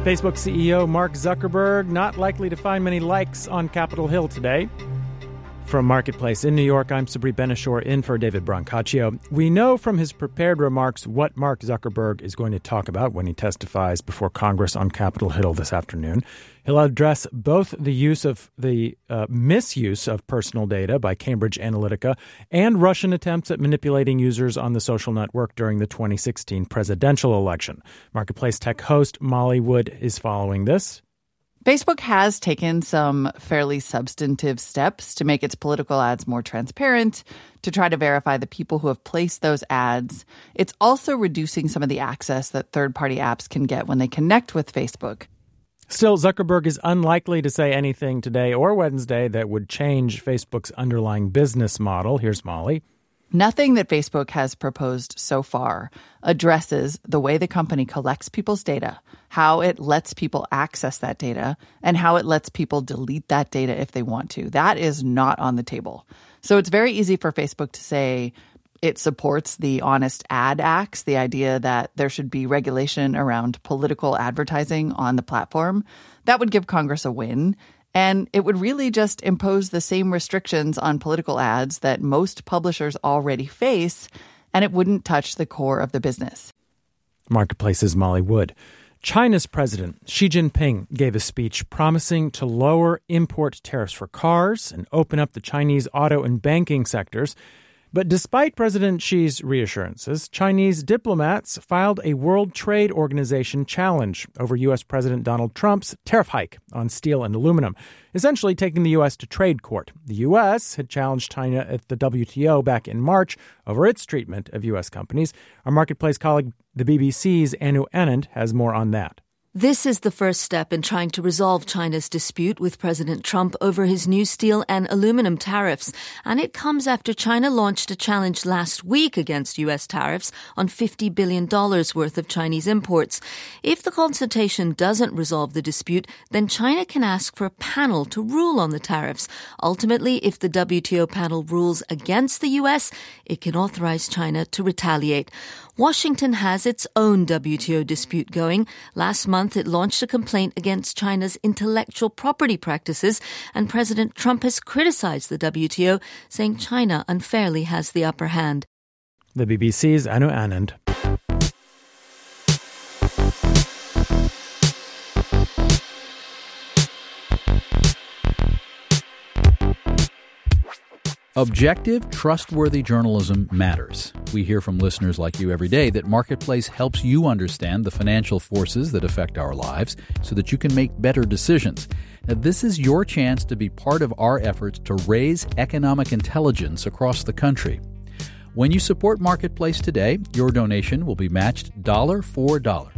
Facebook CEO Mark Zuckerberg not likely to find many likes on Capitol Hill today. From Marketplace in New York, I'm Sabri Ben-Achour in for David Brancaccio. We know from his prepared remarks what Mark Zuckerberg is going to talk about when he testifies before Congress on Capitol Hill this afternoon. He'll address both the misuse of personal data by Cambridge Analytica and Russian attempts at manipulating users on the social network during the 2016 presidential election. Marketplace tech host Molly Wood is following this. Facebook has taken some fairly substantive steps to make its political ads more transparent, to try to verify the people who have placed those ads. It's also reducing some of the access that third-party apps can get when they connect with Facebook. Still, Zuckerberg is unlikely to say anything today or Wednesday that would change Facebook's underlying business model. Here's Molly. Nothing that Facebook has proposed so far addresses the way the company collects people's data, how it lets people access that data, and how it lets people delete that data if they want to. That is not on the table. So it's very easy for Facebook to say it supports the Honest Ad Acts, the idea that there should be regulation around political advertising on the platform. That would give Congress a win. And it would really just impose the same restrictions on political ads that most publishers already face, and it wouldn't touch the core of the business. Marketplace's Molly Wood. China's President Xi Jinping gave a speech promising to lower import tariffs for cars and open up the Chinese auto and banking sectors. But despite President Xi's reassurances, Chinese diplomats filed a World Trade Organization challenge over U.S. President Donald Trump's tariff hike on steel and aluminum, essentially taking the U.S. to trade court. The U.S. had challenged China at the WTO back in March over its treatment of U.S. companies. Our Marketplace colleague, the BBC's Anu Anand, has more on that. This is the first step in trying to resolve China's dispute with President Trump over his new steel and aluminum tariffs. And it comes after China launched a challenge last week against U.S. tariffs on $50 billion worth of Chinese imports. If the consultation doesn't resolve the dispute, then China can ask for a panel to rule on the tariffs. Ultimately, if the WTO panel rules against the U.S., it can authorize China to retaliate. Washington has its own WTO dispute going. Last month, it launched a complaint against China's intellectual property practices, and President Trump has criticized the WTO, saying China unfairly has the upper hand. The BBC's Anu Anand. Objective, trustworthy journalism matters. We hear from listeners like you every day that Marketplace helps you understand the financial forces that affect our lives so that you can make better decisions. Now, this is your chance to be part of our efforts to raise economic intelligence across the country. When you support Marketplace today, your donation will be matched dollar for dollar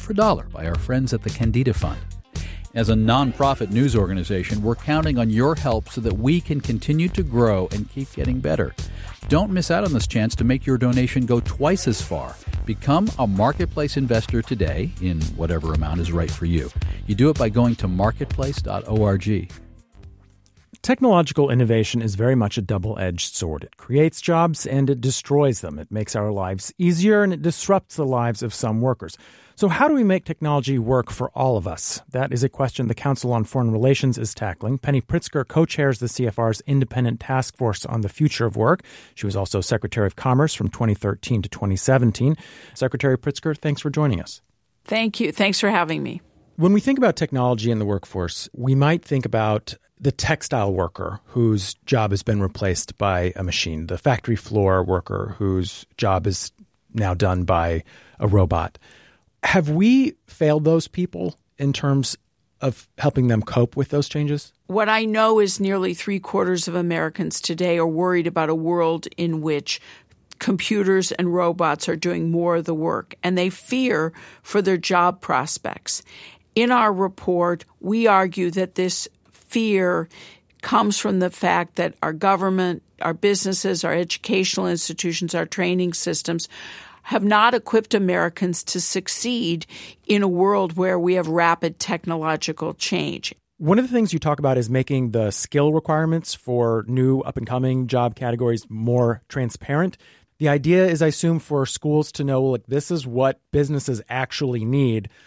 by our friends at the Candida Fund. As a nonprofit news organization, we're counting on your help so that we can continue to grow and keep getting better. Don't miss out on this chance to make your donation go twice as far. Become a Marketplace investor today in whatever amount is right for you. You do it by going to marketplace.org. Technological innovation is very much a double-edged sword. It creates jobs and it destroys them. It makes our lives easier and it disrupts the lives of some workers. So how do we make technology work for all of us? That is a question the Council on Foreign Relations is tackling. Penny Pritzker co-chairs the CFR's independent task force on the future of work. She was also Secretary of Commerce from 2013 to 2017. Secretary Pritzker, thanks for joining us. Thank you. Thanks for having me. When we think about technology in the workforce, we might think about the textile worker whose job has been replaced by a machine, the factory floor worker whose job is now done by a robot. Have we failed those people in terms of helping them cope with those changes? What I know is nearly 3/4 of Americans today are worried about a world in which computers and robots are doing more of the work, and they fear for their job prospects. In our report, we argue that this fear comes from the fact that our government, our businesses, our educational institutions, our training systems have not equipped Americans to succeed in a world where we have rapid technological change. One of the things you talk about is making the skill requirements for new up-and-coming job categories more transparent. The idea is, I assume, for schools to know, like, this is what businesses actually need.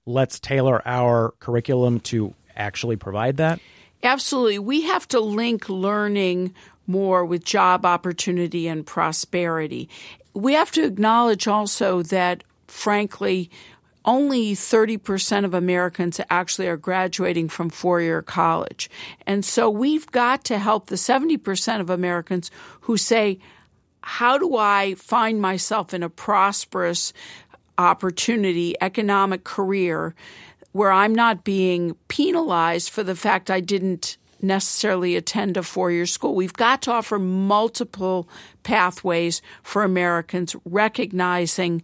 let's tailor our curriculum to actually provide that? Absolutely. We have to link learning more with job opportunity and prosperity. We have to acknowledge also that, frankly, only 30% of Americans actually are graduating from four-year college. And so we've got to help the 70% of Americans who say, how do I find myself in a prosperous opportunity, economic career, where I'm not being penalized for the fact I didn't necessarily attend a four-year school. We've got to offer multiple pathways for Americans, recognizing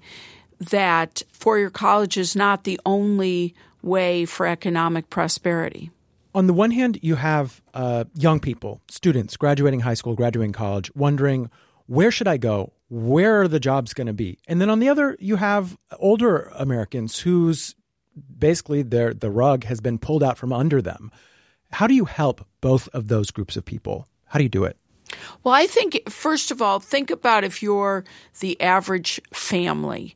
that four-year college is not the only way for economic prosperity. On the one hand, you have young people, students graduating high school, graduating college, wondering, where should I go? Where are the jobs going to be? And then on the other, you have older Americans whose basically the rug has been pulled out from under them. How do you help both of those groups of people? How do you do it? Well, I think, first of all, think about if you're the average family.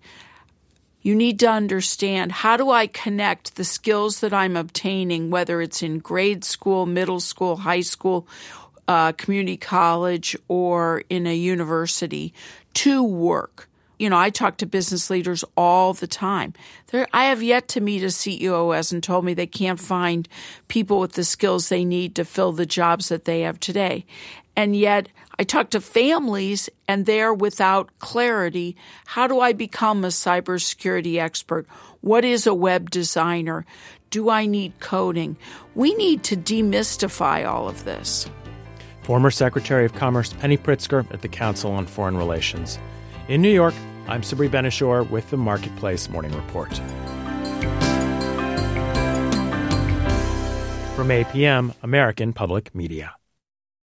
You need to understand, how do I connect the skills that I'm obtaining, whether it's in grade school, middle school, high school, community college, or in a university, to work? You know, I talk to business leaders all the time. I have yet to meet a CEO who hasn't told me they can't find people with the skills they need to fill the jobs that they have today. And yet I talk to families and they're without clarity. How do I become a cybersecurity expert? What is a web designer? Do I need coding? We need to demystify all of this. Former Secretary of Commerce Penny Pritzker at the Council on Foreign Relations. In New York, I'm Sabri Ben-Achour with the Marketplace Morning Report. From APM, American Public Media.